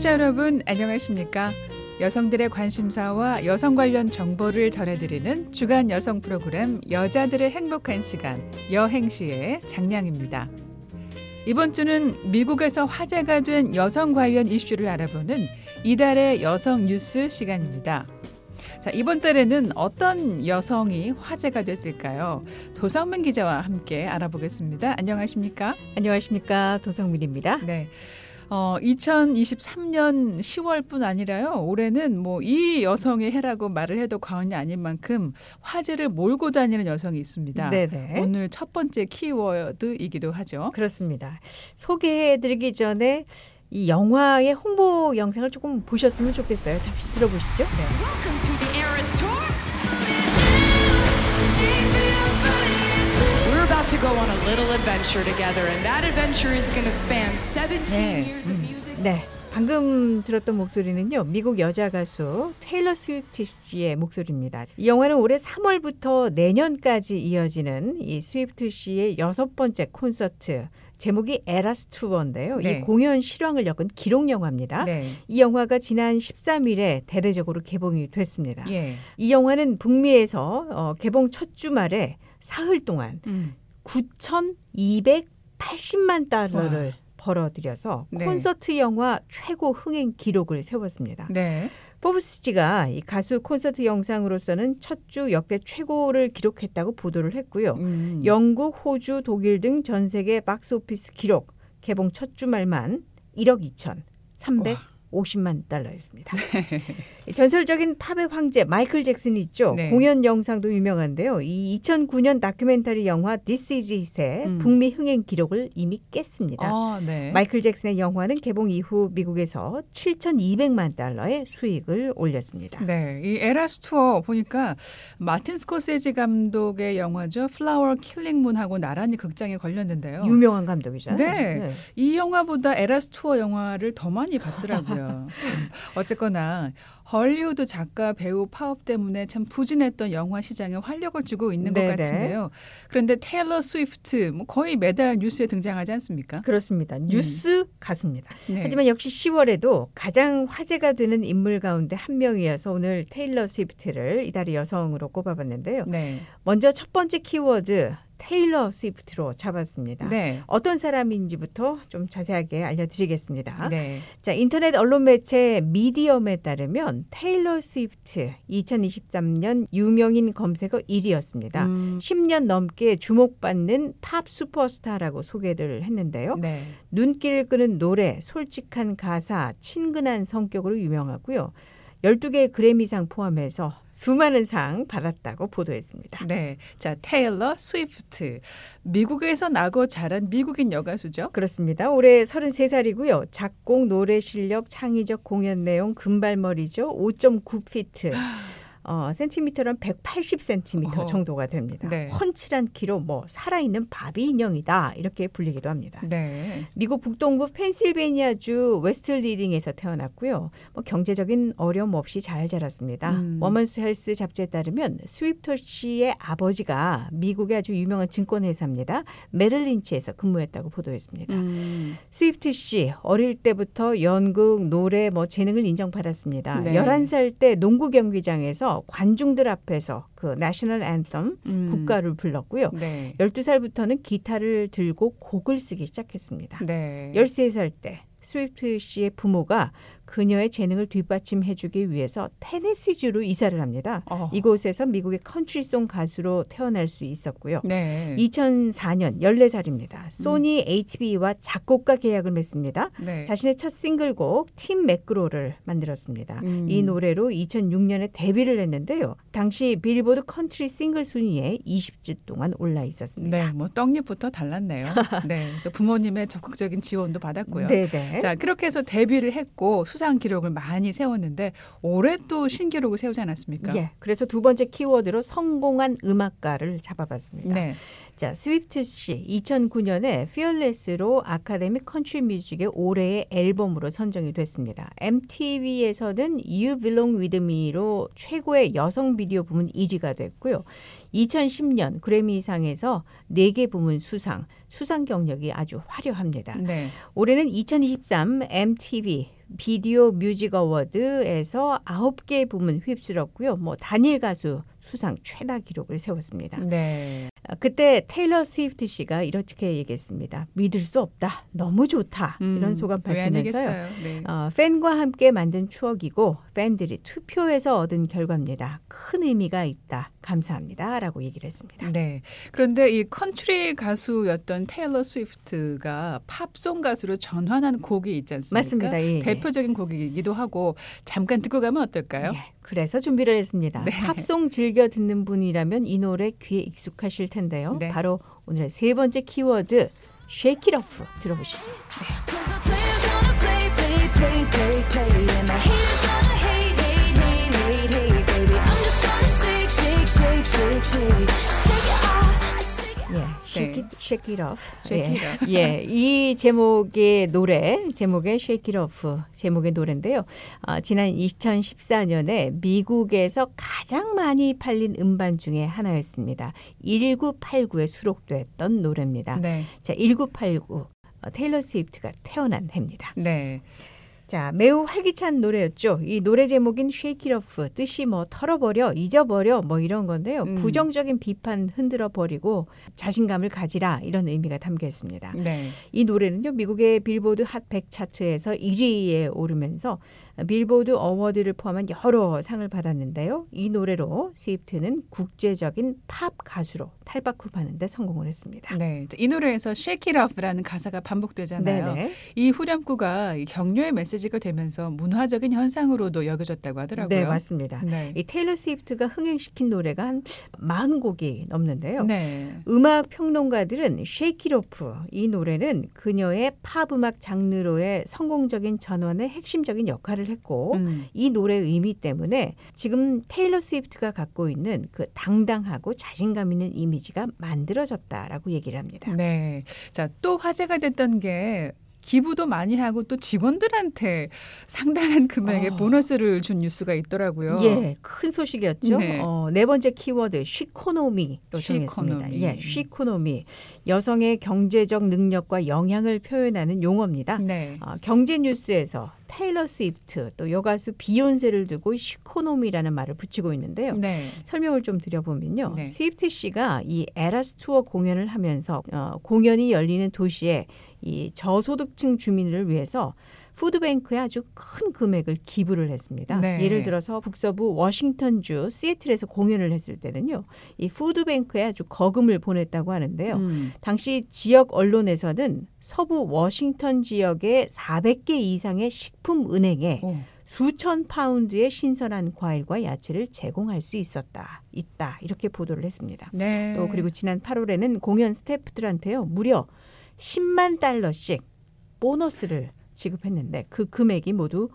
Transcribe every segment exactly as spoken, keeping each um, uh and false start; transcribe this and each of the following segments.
청취자 여러분 안녕하십니까? 여성들의 관심사와 여성 관련 정보를 전해드리는 주간 여성 프로그램 여자들의 행복한 시간 여행시의 장량입니다. 이번 주는 미국에서 화제가 된 여성 관련 이슈를 알아보는 이달의 여성 뉴스 시간입니다. 자, 이번 달에는 어떤 여성이 화제가 됐을까요? 도성민 기자와 함께 알아보겠습니다. 안녕하십니까? 안녕하십니까? 도성민입니다. 네. 어, 이천이십삼 년 시월뿐 아니라요. 올해는 뭐 이 여성의 해라고 말을 해도 과언이 아닌 만큼 화제를 몰고 다니는 여성이 있습니다. 네네. 오늘 첫 번째 키워드이기도 하죠. 그렇습니다. 소개해드리기 전에 이 영화의 홍보 영상을 조금 보셨으면 좋겠어요. 잠시 들어보시죠. 네. Welcome to the Eras Tour. We're about to go on a little adventure together, and that adventure is going to span seventeen 네. years of music. 네. 방금 들었던 목소리는요. 미국 여자 가수 테일러 스위프트 씨의 목소리입니다. 이 영화는 올해 삼월부터 내년까지 이어지는 이 스위프트 씨의 여섯 번째 콘서트. 제목이 에라스 투어인데요. 네. 이 공연 실황을 엮은 기록 영화입니다. 네. 이 영화가 지난 십삼 일에 대대적으로 개봉이 됐습니다. 예. 이 영화는 북미에서 어, 개봉 첫 주말에 사흘 동안 음. 구천이백팔십만 달러를 와. 벌어들여서 네. 콘서트 영화 최고 흥행 기록을 세웠습니다. 네. 포브스지가 이 가수 콘서트 영상으로서는 첫 주 역대 최고를 기록했다고 보도를 했고요. 음. 영국, 호주, 독일 등 전 세계 박스오피스 기록 개봉 첫 주말만 일억 이천삼백오십만 달러였습니다. 전설적인 팝의 황제 마이클 잭슨이 있죠. 네. 공연 영상도 유명한데요. 이 이천구 년 다큐멘터리 영화 This Is It의 음. 북미 흥행 기록을 이미 깼습니다. 아, 네. 마이클 잭슨의 영화는 개봉 이후 미국에서 칠천이백만 달러의 수익을 올렸습니다. 네, 이 에라스 투어 보니까 마틴 스코세지 감독의 영화죠. 플라워 킬링 문하고 나란히 극장에 걸렸는데요. 유명한 감독이죠. 네. 이 영화보다 에라스 투어 영화를 더 많이 봤더라고요. 참 어쨌거나 헐리우드 작가 배우 파업 때문에 참 부진했던 영화 시장에 활력을 주고 있는 네네. 것 같은데요. 그런데 테일러 스위프트 뭐 거의 매달 뉴스에 등장하지 않습니까? 그렇습니다. 뉴스 가수입니다. 네. 하지만 역시 시월에도 가장 화제가 되는 인물 가운데 한 명이어서 오늘 테일러 스위프트를 이달의 여성으로 꼽아봤는데요. 네. 먼저 첫 번째 키워드 테일러 스위프트로 잡았습니다. 네. 어떤 사람인지부터 좀 자세하게 알려드리겠습니다. 네. 자, 인터넷 언론 매체 미디엄에 따르면 테일러 스위프트 이천이십삼 년 유명인 검색어 일 위였습니다. 음, 십 년 넘게 주목받는 팝 슈퍼스타라고 소개를 했는데요. 네. 눈길을 끄는 노래, 솔직한 가사, 친근한 성격으로 유명하고요. 열두 개의 그래미상 포함해서 수많은 상 받았다고 보도했습니다. 네. 자, 테일러 스위프트. 미국에서 나고 자란 미국인 여가수죠? 그렇습니다. 올해 서른세 살이고요. 작곡, 노래 실력, 창의적 공연 내용, 금발머리죠. 오 점 구 피트. 어, 센티미터는 백팔십 센티미터 어허. 정도가 됩니다. 네. 훤칠한 키로 뭐 살아있는 바비 인형이다 이렇게 불리기도 합니다. 네. 미국 북동부 펜실베니아주 웨스트 리딩에서 태어났고요. 뭐 경제적인 어려움 없이 잘 자랐습니다. 음. 워먼스 헬스 잡지에 따르면 스위프트 씨의 아버지가 미국의 아주 유명한 증권회사입니다. 메릴 린치에서 근무했다고 보도했습니다. 음. 스위프트 씨 어릴 때부터 연극, 노래, 뭐 재능을 인정받았습니다. 네. 열한 살 때 농구 경기장에서 관중들 앞에서 그 내셔널 앤섬 음. 국가를 불렀고요. 네. 열두 살부터는 기타를 들고 곡을 쓰기 시작했습니다. 네. 열세 살 때 스위프트 씨의 부모가 그녀의 재능을 뒷받침해주기 위해서 테네시주로 이사를 합니다. 어. 이곳에서 미국의 컨트리송 가수로 태어날 수 있었고요. 네. 이천사 년 열네 살입니다. 소니 에이치비와 작곡가 계약을 맺습니다. 네. 자신의 첫 싱글곡 팀 매크로를 만들었습니다. 음. 이 노래로 이천육 년에 데뷔를 했는데요. 당시 빌보드 컨트리 싱글 순위에 이십 주 동안 올라 있었습니다. 네, 뭐 떡잎부터 달랐네요. 네, 또 부모님의 적극적인 지원도 받았고요. 네네. 자, 그렇게 해서 데뷔를 했고 수상 기록을 많이 세웠는데 올해 또 신기록을 세우지 않았습니까? 예, 그래서 두 번째 키워드로 성공한 음악가를 잡아봤습니다. 네. 자, 스위프트 씨 이천구 년에 Fearless로 아카데미 컨트리 뮤직의 올해의 앨범으로 선정이 됐습니다. 엠티비에서는 You Belong With Me로 최고의 여성 비디오 부문 일 위가 됐고요. 이천십 년 그래미상에서 네 개 부문 수상, 수상 경력이 아주 화려합니다. 네. 올해는 이천이십삼 엠티비 비디오 뮤직 어워드에서 아홉 개 부문 휩쓸었고요. 뭐 단일 가수 수상 최다 기록을 세웠습니다. 네. 그때 테일러 스위프트 씨가 이렇게 얘기했습니다. 믿을 수 없다. 너무 좋다. 음, 이런 소감 밝히면서요. 네. 어, 팬과 함께 만든 추억이고 팬들이 투표해서 얻은 결과입니다. 큰 의미가 있다. 감사합니다. 라고 얘기를 했습니다. 네. 그런데 이 컨트리 가수였던 테일러 스위프트가 팝송 가수로 전환한 곡이 있지 않습니까? 맞습니다. 예, 대표적인 곡이기도 하고 잠깐 듣고 가면 어떨까요? 예, 그래서 준비를 했습니다. 네. 팝송 즐겨 듣는 분이라면 이 노래 귀에 익숙하실 텐데요. 네. 바로 오늘의 세 번째 키워드 Shake It Off 들어보시죠. Cause the players gonna play, play, play, play, play. And the haters gonna hate, hate, hate, hate, hate, baby. I'm just gonna shake, shake, shake, shake, shake. Shake it off, shake it off. 예, shake it, shake it off. Shake 예. it off. 예, 이 제목의 노래, 제목의 Shake It Off 제목의 노래인데요. 어, 지난 이천십사 년에 미국에서 가장 많이 팔린 음반 중에 하나였습니다. 천구백팔십구에 수록됐던 노래입니다. 네. 자, 천구백팔십구 어, 테일러 스위프트가 태어난 해입니다. 네. 자, 매우 활기찬 노래였죠. 이 노래 제목인 Shake It Off, 뜻이 뭐 털어버려, 잊어버려 뭐 이런 건데요. 음. 부정적인 비판 흔들어 버리고 자신감을 가지라 이런 의미가 담겨 있습니다. 네. 이 노래는요. 미국의 빌보드 핫 백 차트에서 일 위에 오르면서 빌보드 어워드를 포함한 여러 상을 받았는데요. 이 노래로 스위프트는 국제적인 팝 가수로 탈바꿈하는 데 성공을 했습니다. 네. 이 노래에서 Shake It Off라는 가사가 반복되잖아요. 네네. 이 후렴구가 격려의 메시지가 되면서 문화적인 현상으로도 여겨졌다고 하더라고요. 네, 맞습니다. 네. 이 테일러 스위프트가 흥행시킨 노래가 한 사십 곡이 넘는데요. 네. 음악 평론가들은 Shake It Off 이 노래는 그녀의 팝 음악 장르로의 성공적인 전환의 핵심적인 역할을 했고 음. 이 노래의 의미 때문에 지금 테일러 스위프트가 갖고 있는 그 당당하고 자신감 있는 이미지가 만들어졌다라고 얘기를 합니다. 네. 자, 또 화제가 됐던 게 기부도 많이 하고 또 직원들한테 상당한 금액의 어. 보너스를 준 뉴스가 있더라고요. 예, 큰 소식이었죠. 네. 어, 네 번째 키워드 쉬코노미로 정했습니다. 쉬코노미. 예, 쉬코노미. 여성의 경제적 능력과 영향을 표현하는 용어입니다. 네. 어, 경제 뉴스에서 테일러 스위프트 또 여가수 비욘세를 두고 쉬코노미라는 말을 붙이고 있는데요. 네. 설명을 좀 드려보면요. 네. 스위프트 씨가 이 에라스 투어 공연을 하면서 어, 공연이 열리는 도시에 이 저소득층 주민을 위해서 푸드뱅크에 아주 큰 금액을 기부를 했습니다. 네. 예를 들어서 북서부 워싱턴주 시애틀에서 공연을 했을 때는요. 이 푸드뱅크에 아주 거금을 보냈다고 하는데요. 음. 당시 지역 언론에서는 서부 워싱턴 지역의 사백 개 이상의 식품은행에 오. 수천 파운드의 신선한 과일과 야채를 제공할 수 있었다. 있다. 이렇게 보도를 했습니다. 네. 또 그리고 지난 팔월에는 공연 스태프들한테요. 무려 십만 달러씩 보너스를 지급했는데 그 금액이 모두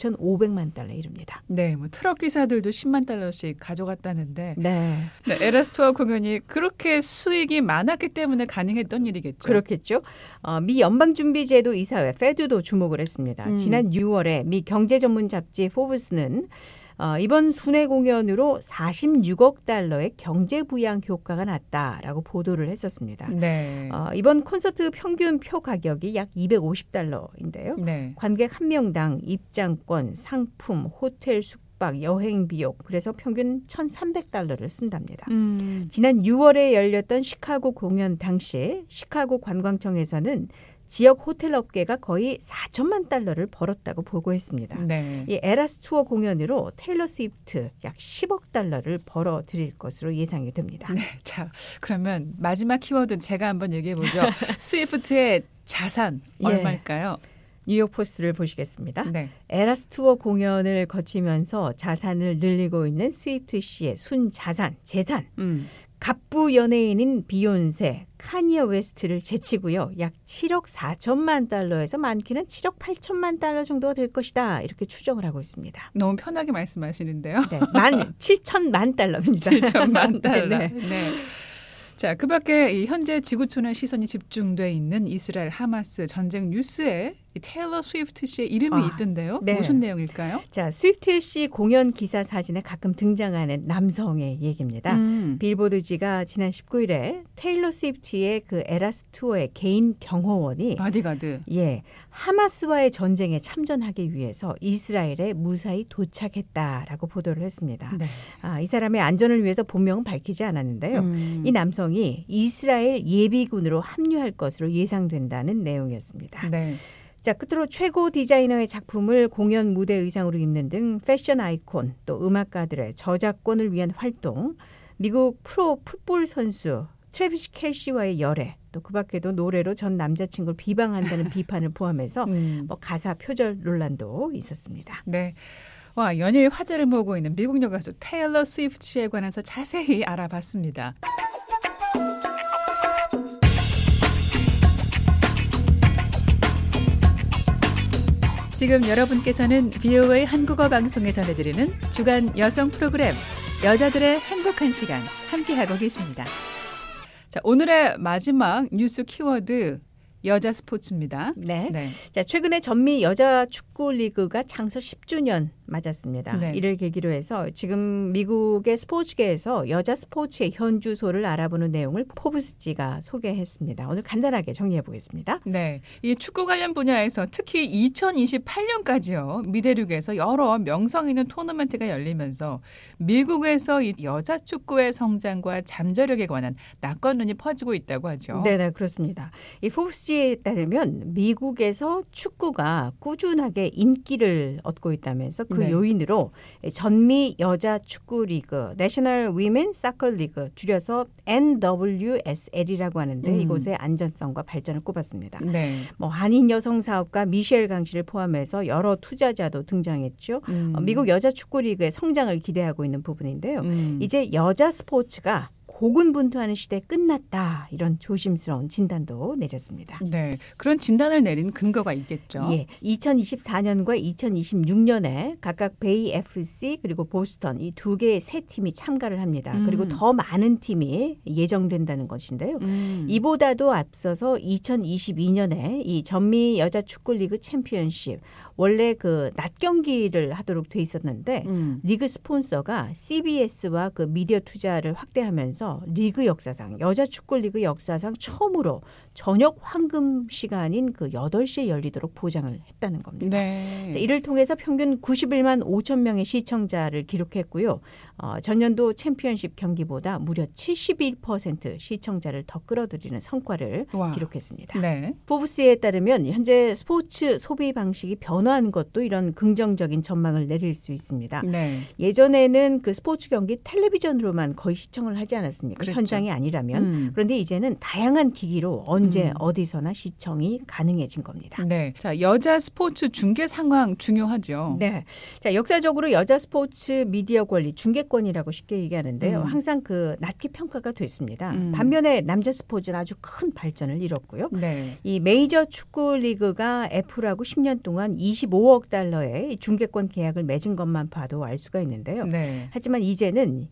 오천오백만 달러에 이릅니다. 네, 뭐 트럭 기사들도 십만 달러씩 가져갔다는데 네. 네, 에라스 투어 공연이 그렇게 수익이 많았기 때문에 가능했던 일이겠죠. 그렇겠죠. 어, 미 연방준비제도 이사회 페드도 주목을 했습니다. 음. 지난 유월에 미 경제 전문 잡지 포브스는 어, 이번 순회 공연으로 사십육억 달러의 경제 부양 효과가 났다라고 보도를 했었습니다. 네. 어, 이번 콘서트 평균 표 가격이 약 이백오십 달러인데요. 네. 관객 한 명당 입장권, 상품, 호텔 숙박, 여행 비용 그래서 평균 천삼백 달러를 쓴답니다. 음. 지난 유월에 열렸던 시카고 공연 당시 시카고 관광청에서는 지역 호텔 업계가 거의 사천만 달러를 벌었다고 보고했습니다. 네. 이 에라스 투어 공연으로 테일러 스위프트 약 십억 달러를 벌어들일 것으로 예상이 됩니다. 네. 자, 그러면 마지막 키워드는 제가 한번 얘기해 보죠. 스위프트의 자산 예. 얼마일까요? 뉴욕 포스트를 보시겠습니다. 네. 에라스 투어 공연을 거치면서 자산을 늘리고 있는 스위프트 씨의 순자산, 재산. 음. 갑부 연예인인 비욘세, 카니어 웨스트를 제치고요. 약 칠억 사천만 달러에서 많게는 칠억 팔천만 달러 정도가 될 것이다. 이렇게 추정을 하고 있습니다. 너무 편하게 말씀하시는데요. 네, 만 칠천만 달러입니다. 칠천만 달러. 네, 네. 네. 자, 그 밖에 이 현재 지구촌의 시선이 집중돼 있는 이스라엘 하마스 전쟁 뉴스에 이 테일러 스위프트 씨의 이름이 아, 있던데요. 네. 무슨 내용일까요? 자, 스위프트 씨 공연 기사 사진에 가끔 등장하는 남성의 얘기입니다. 음. 빌보드지가 지난 십구 일에 테일러 스위프트의 그 에라스 투어의 개인 경호원이 바디가드. 예, 하마스와의 전쟁에 참전하기 위해서 이스라엘에 무사히 도착했다라고 보도를 했습니다. 네. 아, 이 사람의 안전을 위해서 본명은 밝히지 않았는데요. 음. 이 남성이 이스라엘 예비군으로 합류할 것으로 예상된다는 내용이었습니다. 네. 자, 끝으로 최고 디자이너의 작품을 공연 무대 의상으로 입는 등 패션 아이콘 또 음악가들의 저작권을 위한 활동, 미국 프로 풋볼 선수 트래비스 켈시와의 열애, 또 그 밖에도 노래로 전 남자친구를 비방한다는 비판을 포함해서 음. 뭐 가사 표절 논란도 있었습니다. 네. 와, 연일 화제를 모으고 있는 미국 여가수 테일러 스위프트 씨에 관해서 자세히 알아봤습니다. 지금 여러분께서는 비오에이 한국어 방송에 전해드리는 주간 여성 프로그램 여자들의 행복한 시간 함께하고 계십니다. 자, 오늘의 마지막 뉴스 키워드 여자 스포츠입니다. 네. 네. 자, 최근에 전미 여자 축구 리그가 창설 십 주년 맞았습니다. 네. 이를 계기로 해서 지금 미국의 스포츠계에서 여자 스포츠의 현주소를 알아보는 내용을 포브스지가 소개했습니다. 오늘 간단하게 정리해 보겠습니다. 네, 이 축구 관련 분야에서 특히 이천이십팔 년까지요 미대륙에서 여러 명성 있는 토너먼트가 열리면서 미국에서 이 여자 축구의 성장과 잠재력에 관한 낙관론이 퍼지고 있다고 하죠. 네, 네, 그렇습니다. 이 포브스지에 따르면 미국에서 축구가 꾸준하게 인기를 얻고 있다면서 그 네. 요인으로 전미 여자 축구 리그, 내셔널 위멘 사커 리그, 줄여서 엔 더블유 에스 엘이라고 하는데 음. 이곳의 안전성과 발전을 꼽았습니다. 네. 뭐 한인 여성 사업가 미셸 강 씨를 포함해서 여러 투자자도 등장했죠. 음. 어, 미국 여자 축구 리그의 성장을 기대하고 있는 부분인데요. 음. 이제 여자 스포츠가 고군분투하는 시대 끝났다. 이런 조심스러운 진단도 내렸습니다. 네, 그런 진단을 내린 근거가 있겠죠. 예, 이천이십사 년과 이천이십육 년에 각각 베이 에프씨 그리고 보스턴 이 두 개의 세 팀이 참가를 합니다. 음. 그리고 더 많은 팀이 예정된다는 것인데요. 음. 이보다도 앞서서 이천이십이 년에 이 전미 여자 축구 리그 챔피언십 원래 그 낮 경기를 하도록 돼 있었는데 음. 리그 스폰서가 씨비에스와 그 미디어 투자를 확대하면서 리그 역사상 여자 축구 리그 역사상 처음으로 저녁 황금 시간인 그 여덟 시에 열리도록 보장을 했다는 겁니다. 네. 자, 이를 통해서 평균 구십일만 오천 명의 시청자를 기록했고요. 어, 전년도 챔피언십 경기보다 무려 칠십일 퍼센트 시청자를 더 끌어들이는 성과를 와. 기록했습니다. 네. 포브스에 따르면 현재 스포츠 소비 방식이 변화한 것도 이런 긍정적인 전망을 내릴 수 있습니다. 네. 예전에는 그 스포츠 경기 텔레비전으로만 거의 시청을 하지 않았습니까? 그랬죠. 현장이 아니라면. 음. 그런데 이제는 다양한 기기로 언제 음. 어디서나 시청이 가능해진 겁니다. 네. 자, 여자 스포츠 중계 상황 중요하죠. 네. 자, 역사적으로 여자 스포츠 미디어 권리, 중계권이라고 쉽게 얘기하는데요. 음. 항상 그 낮게 평가가 됐습니다. 음. 반면에 남자 스포츠는 아주 큰 발전을 이뤘고요. 네. 이 메이저 축구 리그가 애플하고 십 년 동안 이십오억 달러의 중계권 계약을 맺은 것만 봐도 알 수가 있는데요. 네. 하지만 이제는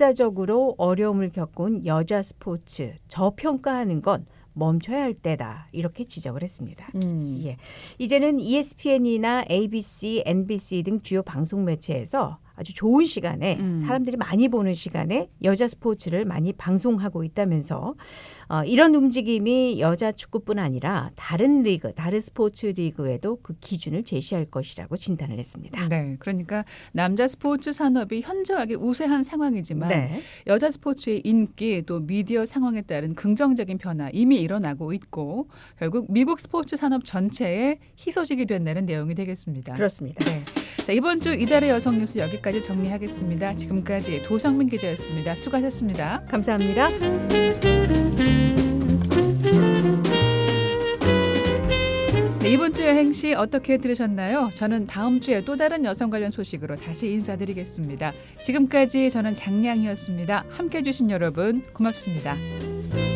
역사적으로 어려움을 겪은 여자 스포츠 저평가하는 건 멈춰야 할 때다 이렇게 지적을 했습니다. 음. 예, 이제는 이에스피엔이나 에이비씨, 엔비씨 등 주요 방송 매체에서 아주 좋은 시간에 음. 사람들이 많이 보는 시간에 여자 스포츠를 많이 방송하고 있다면서 어, 이런 움직임이 여자 축구뿐 아니라 다른 리그, 다른 스포츠 리그에도 그 기준을 제시할 것이라고 진단을 했습니다. 네. 그러니까 남자 스포츠 산업이 현저하게 우세한 상황이지만 네. 여자 스포츠의 인기 또 미디어 상황에 따른 긍정적인 변화 이미 일어나고 있고 결국 미국 스포츠 산업 전체에 희소식이 된다는 내용이 되겠습니다. 그렇습니다. 네. 자, 이번 주 이달의 여성 뉴스 여기까지 정리하겠습니다. 지금까지 도성민 기자였습니다. 수고하셨습니다. 감사합니다. 네, 이번 주 여행시 어떻게 들으셨나요? 저는 다음 주에 또 다른 여성 관련 소식으로 다시 인사드리겠습니다. 지금까지 저는 장량이었습니다. 함께해 주신 여러분 고맙습니다.